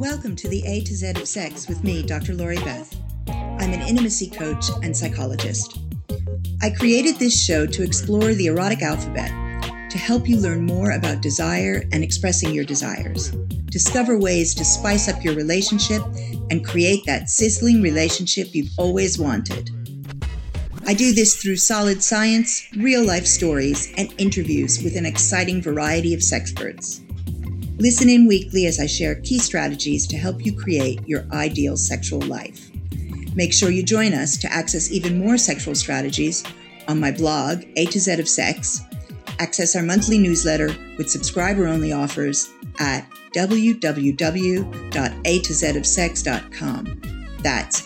Welcome to the A to Z of Sex with me, Dr. Lori Beth. I'm an intimacy coach and psychologist. I created this show to explore the erotic alphabet, to help you learn more about desire and expressing your desires, discover ways to spice up your relationship, and create that sizzling relationship you've always wanted. I do this through solid science, real-life stories, and interviews with an exciting variety of sexperts. Listen in weekly as I share key strategies to help you create your ideal sexual life. Make sure you join us to access even more sexual strategies on my blog, A to Z of Sex, access our monthly newsletter with subscriber-only offers at www.atozofsex.com. That's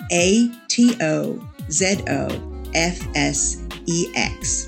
ATOZOFSEX.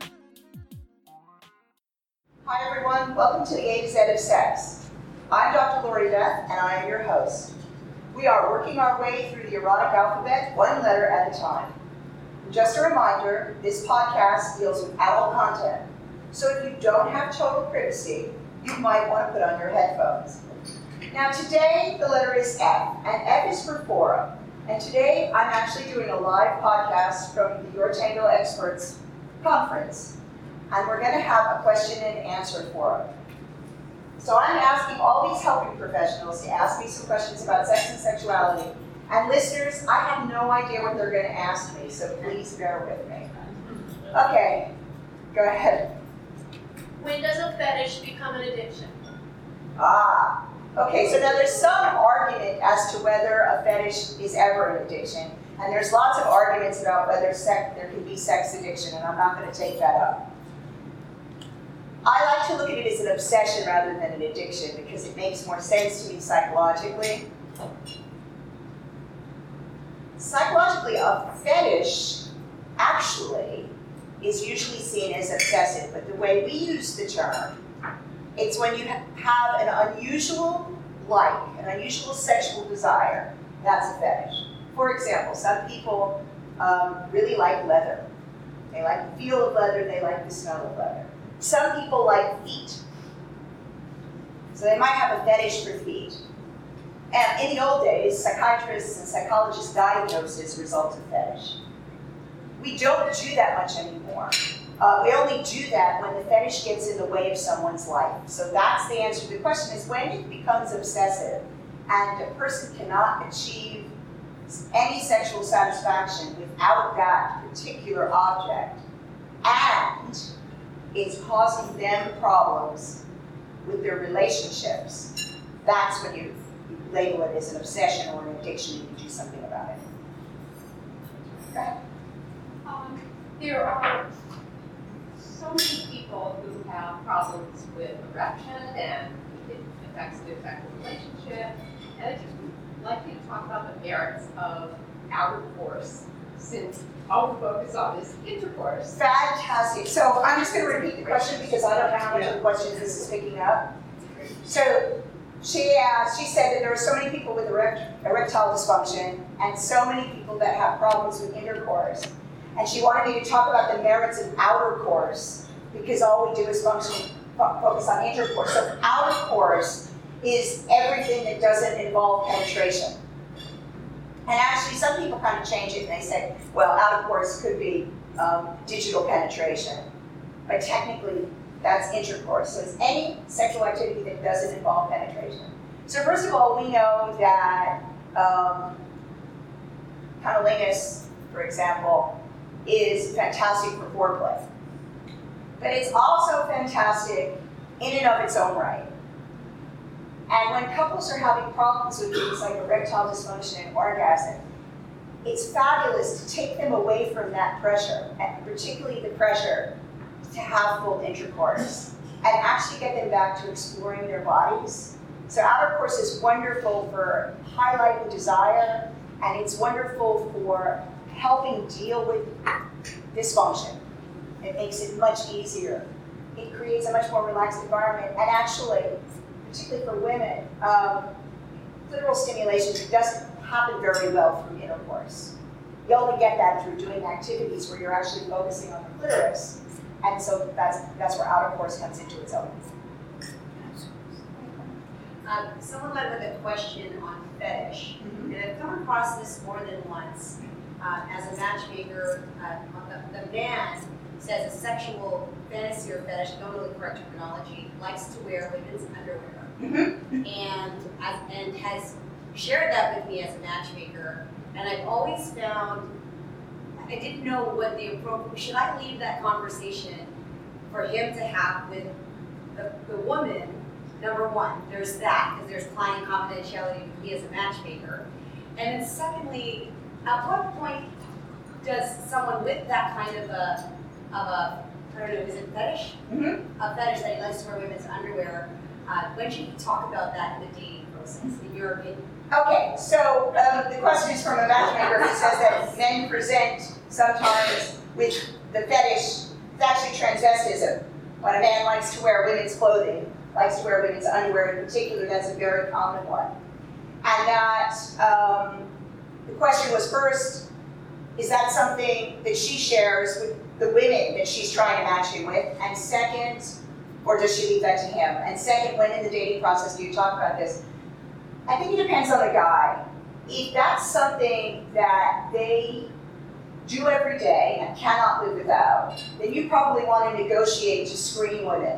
Hi everyone, welcome to the A to Z of Sex. I'm Dr. Lori Beth and I am your host. We are working our way through the erotic alphabet one letter at a time. Just a reminder, this podcast deals with adult content, so if you don't have total privacy, you might want to put on your headphones. Now today the letter is F, and F is for forum. And today I'm actually doing a live podcast from the Your Tango Experts conference. And we're going to have a question and answer forum. So I'm asking all these helping professionals to ask me some questions about sex and sexuality. And listeners, I have no idea what they're going to ask me, so please bear with me. Okay, go ahead. When does a fetish become an addiction? Okay, so now there's some argument as to whether a fetish is ever an addiction. And there's lots of arguments about whether there can be sex addiction, and I'm not going to take that up. I like to look at it as an obsession rather than an addiction because it makes more sense to me psychologically. Psychologically, a fetish actually is usually seen as obsessive, but the way we use the term, it's when you have an unusual sexual desire, that's a fetish. For example, some people really like leather. They like the feel of leather, they like the smell of leather. Some people like feet. So they might have a fetish for feet. And in the old days, psychiatrists and psychologists diagnosed as a result of fetish. We don't do that much anymore. We only do that when the fetish gets in the way of someone's life. So that's the answer to the question, is when it becomes obsessive and a person cannot achieve any sexual satisfaction without that particular object, and it's causing them problems with their relationships, that's when you label it as an obsession or an addiction and you do something about it. Okay? There are so many people who have problems with erection and it affects their sexual relationship. And I just would like you to talk about the merits of outer course, since all we focus on is intercourse. Fantastic. So I'm just going to repeat the question because I don't know how much of the questions this is picking up. So she said that there are so many people with erectile dysfunction and so many people that have problems with intercourse. And she wanted me to talk about the merits of outer course because all we do is focus on intercourse. So outer course is everything that doesn't involve penetration. And actually, some people kind of change it and they say, well, outer course could be digital penetration. But technically, that's intercourse. So it's any sexual activity that doesn't involve penetration. So first of all, we know that cunnilingus, for example, is fantastic for foreplay. But it's also fantastic in and of its own right. And when couples are having problems with things like erectile dysfunction and orgasm, it's fabulous to take them away from that pressure, and particularly the pressure to have full intercourse, and actually get them back to exploring their bodies. So outer course is wonderful for highlighting desire, and it's wonderful for helping deal with dysfunction. It makes it much easier. It creates a much more relaxed environment, and actually, particularly for women, clitoral stimulation doesn't happen very well through intercourse. You only get that through doing activities where you're actually focusing on the clitoris, and so that's where outer course comes into its own. someone led with a question on fetish, and I've come across this more than once. As a matchmaker, the man says a sexual fantasy or fetish, don't know the correct terminology, likes to wear women's underwear, and has shared that with me as a matchmaker. And I've always found I didn't know what the appropriate. Should I leave that conversation for him to have with the woman? Number one, there's that because there's client confidentiality with me as a matchmaker, and then secondly, at what point does someone with that kind of a I don't know, is it fetish? A fetish that he likes to wear women's underwear. When should he talk about that in the dating process, in your opinion? Okay, so the question is from a matchmaker who says that men present sometimes with the fetish. It's actually transvestism. When a man likes to wear women's clothing, likes to wear women's underwear in particular, that's a very common one. And that the question was first, is that something that she shares with the women that she's trying to match him with? And second, or does she leave that to him? And second, when in the dating process do you talk about this? I think it depends on the guy. If that's something that they do every day and cannot live without, then you probably want to negotiate to screen women.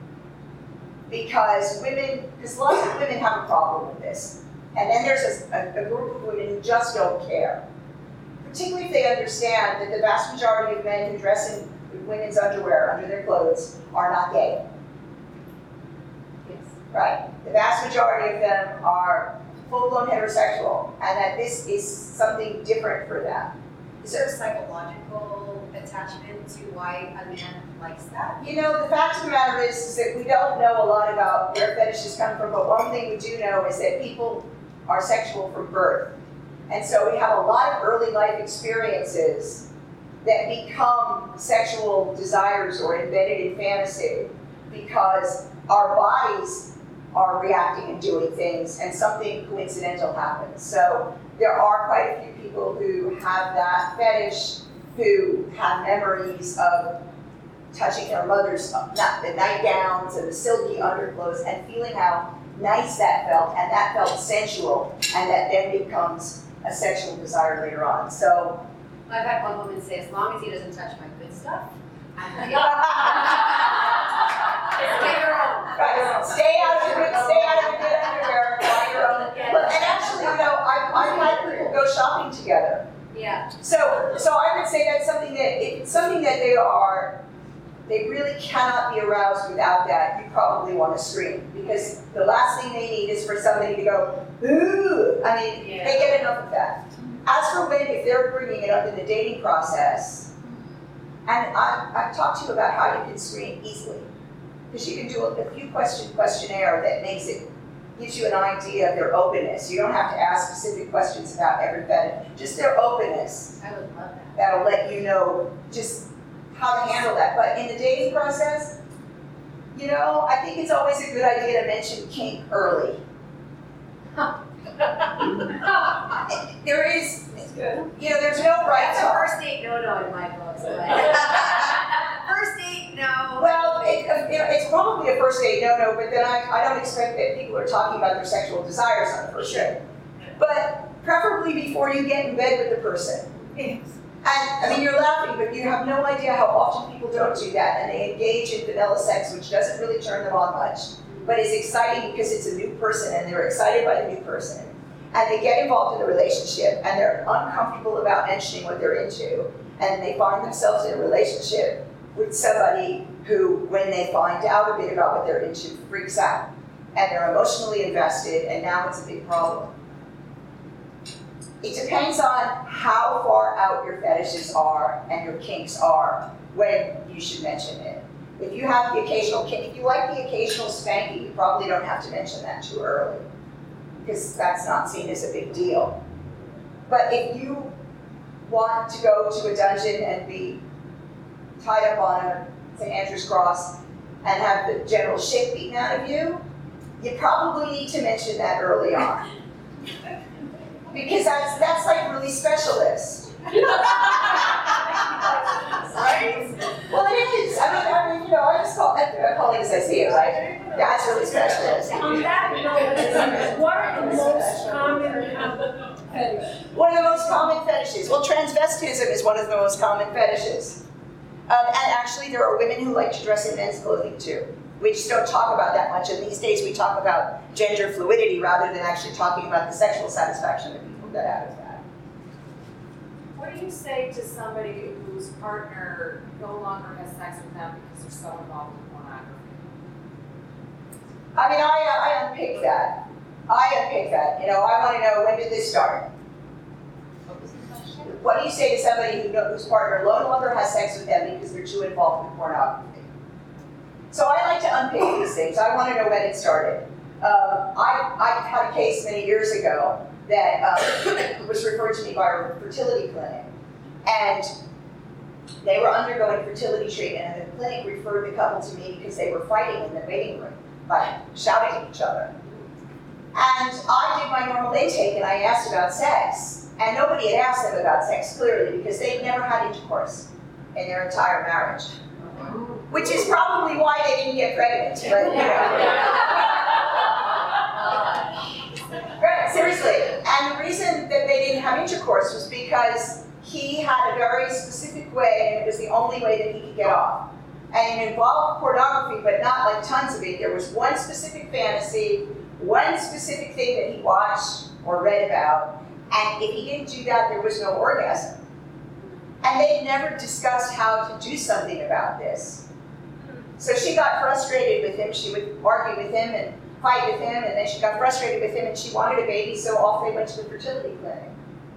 Because lots of women have a problem with this. And then there's a group of women who just don't care. Particularly if they understand that the vast majority of men who dress in women's underwear under their clothes are not gay. Yes. Right? The vast majority of them are full-blown heterosexual, and that this is something different for them. Is there a psychological attachment to why a man likes that? You know, the fact of the matter is that we don't know a lot about where fetishes come from, but one thing we do know is that people are sexual from birth. And so we have a lot of early life experiences that become sexual desires or embedded in fantasy because our bodies are reacting and doing things and something coincidental happens. So there are quite a few people who have that fetish, who have memories of touching their mother's, the nightgowns and the silky underclothes and feeling how nice that felt, and that felt sensual, and that then becomes a sexual desire later on. So I've had one woman say, as long as he doesn't touch my good stuff, I'm okay. Right. Stay out of the good underwear, buy your own. And actually, you know, I've had people go shopping together. Yeah. So I would say that's something that it's something that they really cannot be aroused without that. You probably want to scream, because the last thing they need is for somebody to go, ooh. I mean, they get enough of that. As for women, if they're bringing it up in the dating process, and I've talked to you about how you can screen easily, because you can do a few questionnaire that gives you an idea of their openness. You don't have to ask specific questions about every fetish, just their openness. I would love that. That'll let you know just how to handle that. But in the dating process, you know, I think it's always a good idea to mention kink early. There is, you know, there's no right That's a time. first date no-no in my books. First date, no. Well, it's probably a first date no-no, but then I don't expect that people are talking about their sexual desires on the first date. But preferably before you get in bed with the person. And I mean, you're laughing, but you have no idea how often people don't do that, and they engage in vanilla sex, which doesn't really turn them on much, but is exciting because it's a new person, and they're excited by the new person. And they get involved in the relationship, and they're uncomfortable about mentioning what they're into, and they find themselves in a relationship with somebody who, when they find out a bit about what they're into, freaks out. And they're emotionally invested, and now it's a big problem. It depends on how far out your fetishes are and your kinks are when you should mention it. If you have the occasional kink, if you like the occasional spanking, you probably don't have to mention that too early, because that's not seen as a big deal. But if you want to go to a dungeon and be tied up on a St. Andrew's cross and have the general shit beaten out of you, you probably need to mention that early on. Because that's like really specialist. Right? Well, it is. I mean, I just call it as I see it, right? That's really specialist. On that note, what are the most common fetishes? One of the most common fetishes. Well, transvestism is one of the most common fetishes. And actually, there are women who like to dress in men's clothing too. We just don't talk about that much, and these days we talk about gender fluidity rather than actually talking about the sexual satisfaction that people get out of that. What do you say to somebody whose partner no longer has sex with them because they're so involved in pornography? I mean, I unpick that. I want to know, when did this start? What do you say to somebody whose partner no longer has sex with them because they're too involved in pornography? So I like to unpick these things. I want to know when it started. I had a case many years ago that was referred to me by a fertility clinic. And they were undergoing fertility treatment, and the clinic referred the couple to me because they were fighting in the waiting room, like shouting at each other. And I did my normal intake, and I asked about sex. And nobody had asked them about sex, clearly, because they'd never had intercourse in their entire marriage. Which is probably why they didn't get pregnant. But, Right, seriously. And the reason that they didn't have intercourse was because he had a very specific way, and it was the only way that he could get off. And it involved pornography, but not like tons of it. There was one specific fantasy, one specific thing that he watched or read about. And if he didn't do that, there was no orgasm. And they never discussed how to do something about this. So she got frustrated with him. She would argue with him and fight with him, and then she got frustrated with him, and she wanted a baby, so off they went to the fertility clinic.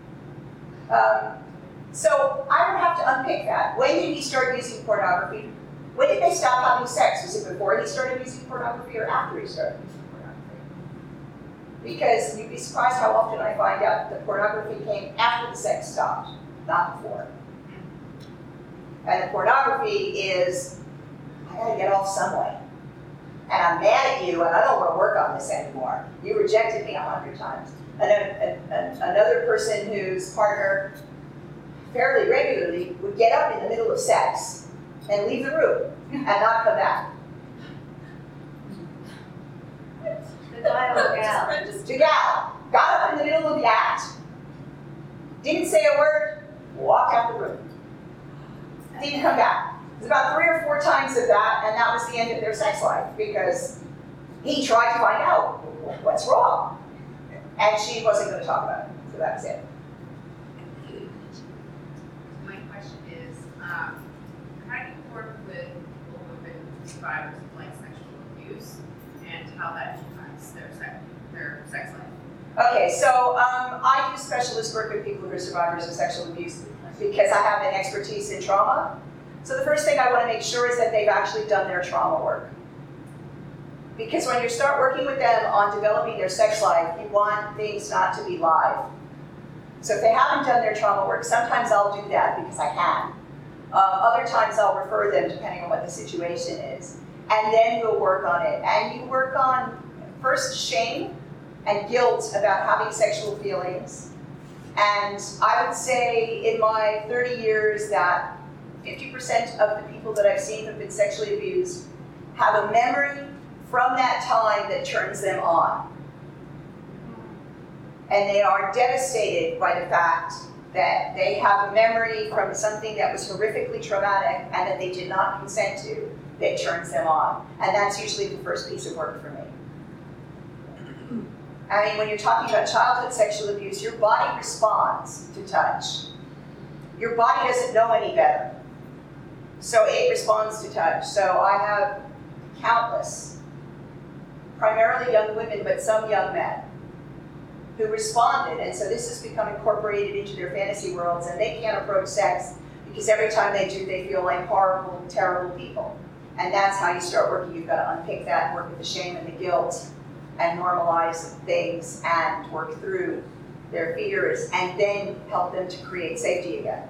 So I would have to unpick that. When did he start using pornography? When did they stop having sex? Was it before he started using pornography or after he started using pornography? Because you'd be surprised how often I find out that pornography came after the sex stopped, not before. And the pornography is, I gotta get off some way. And I'm mad at you, and I don't want to work on this anymore. You rejected me 100 times. And another person whose partner fairly regularly would get up in the middle of sex and leave the room and not come back. The guy or the gal? The gal got up in the middle of the act, didn't say a word, walked out the room. Didn't come back. It was about 3 or 4 times of that, and that was the end of their sex life because he tried to find out what's wrong. And she wasn't going to talk about it, so that's it. My question is, how do you work with people who have been survivors of like sexual abuse and how that impacts their sex life? Okay, so I do specialist work with people who are survivors of sexual abuse because I have an expertise in trauma. So the first thing I want to make sure is that they've actually done their trauma work. Because when you start working with them on developing their sex life, you want things not to be live. So if they haven't done their trauma work, sometimes I'll do that because I can. Other times I'll refer them depending on what the situation is. And then we'll work on it. And you work on first shame and guilt about having sexual feelings. And I would say in my 30 years that 50% of the people that I've seen who've been sexually abused have a memory from that time that turns them on. And they are devastated by the fact that they have a memory from something that was horrifically traumatic and that they did not consent to that turns them on. And that's usually the first piece of work for me. I mean, when you're talking about childhood sexual abuse, your body responds to touch. Your body doesn't know any better. So it responds to touch. So I have countless, primarily young women, but some young men, who responded. And so this has become incorporated into their fantasy worlds, and they can't approach sex because every time they do, they feel like horrible, terrible people. And that's how you start working. You've got to unpick that and work with the shame and the guilt and normalize things and work through their fears and then help them to create safety again.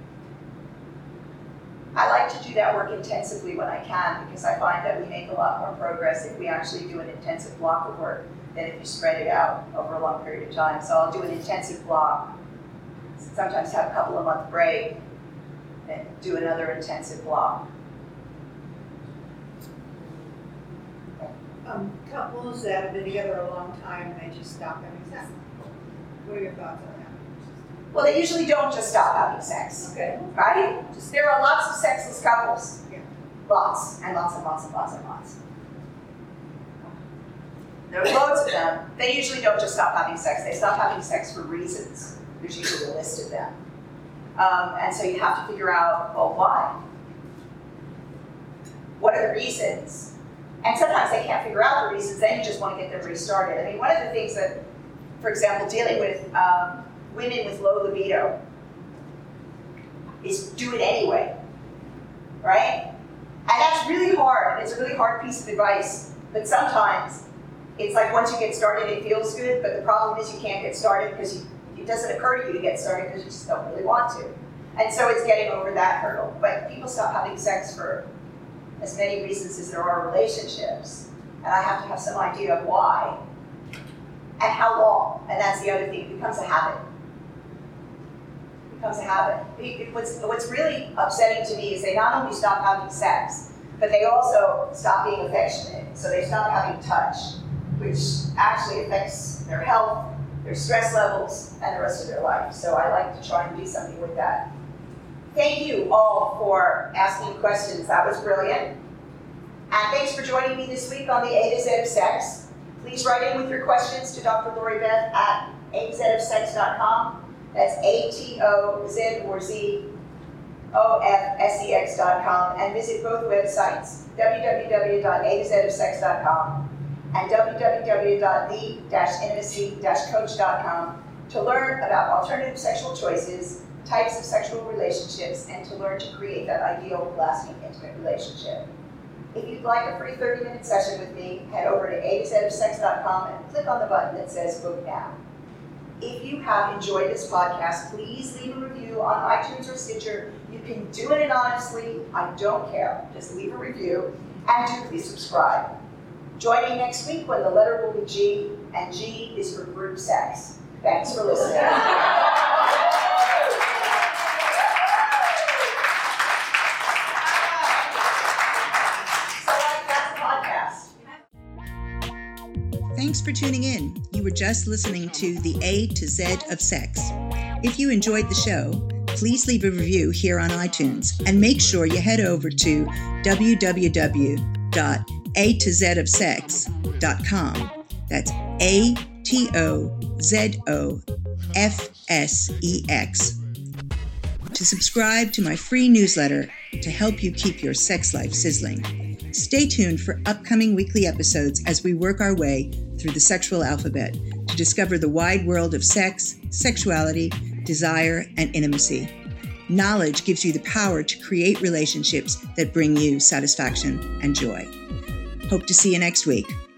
I like to do that work intensively when I can because I find that we make a lot more progress if we actually do an intensive block of work than if you spread it out over a long period of time. So I'll do an intensive block, sometimes have a couple of month break, then do another intensive block. couples that have been together a long time and they just stop having sex. What are your thoughts on that? Well, they usually don't just stop having sex, Okay. right? There are lots of sexless couples. Yeah. Lots and lots and lots and lots and lots. There are loads of them. They usually don't just stop having sex. They stop having sex for reasons. There's usually a list of them. And so you have to figure out, well, why? What are the reasons? And sometimes they can't figure out the reasons, then you just want to get them restarted. I mean, one of the things that, for example, dealing with women with low libido is do it anyway, right? And that's really hard. It's a really hard piece of advice, but sometimes it's like once you get started, it feels good, but the problem is you can't get started because it doesn't occur to you to get started because you just don't really want to. And so it's getting over that hurdle. But people stop having sex for as many reasons as there are relationships. And I have to have some idea of why and how long. And that's the other thing, it becomes a habit. It becomes a habit. What's really upsetting to me is they not only stop having sex, but they also stop being affectionate. So they stop having touch, which actually affects their health, their stress levels, and the rest of their life. So I like to try and do something with that. Thank you all for asking questions. That was brilliant. And thanks for joining me this week on the A to Z of Sex. Please write in with your questions to Dr. Lori Beth at azofsex.com. That's ATOZ or ZOFSEX.com. And visit both websites, www.azofsex.com and www.the-intimacy-coach.com to learn about alternative sexual choices, types of sexual relationships, and to learn to create that ideal, lasting, intimate relationship. If you'd like a free 30-minute session with me, head over to azofsex.com and click on the button that says Book Now. If you have enjoyed this podcast, please leave a review on iTunes or Stitcher. You can do it anonymously. I don't care. Just leave a review. And do please subscribe. Join me next week when the letter will be G, and G is for group sex. Thanks for listening. Thanks for tuning in. You were just listening to the A to Z of Sex. If you enjoyed the show, please leave a review here on iTunes and make sure you head over to www.atozofsex.com. That's ATOZOFSEX. To subscribe to my free newsletter to help you keep your sex life sizzling. Stay tuned for upcoming weekly episodes as we work our way through the sexual alphabet to discover the wide world of sex, sexuality, desire, and intimacy. Knowledge gives you the power to create relationships that bring you satisfaction and joy. Hope to see you next week.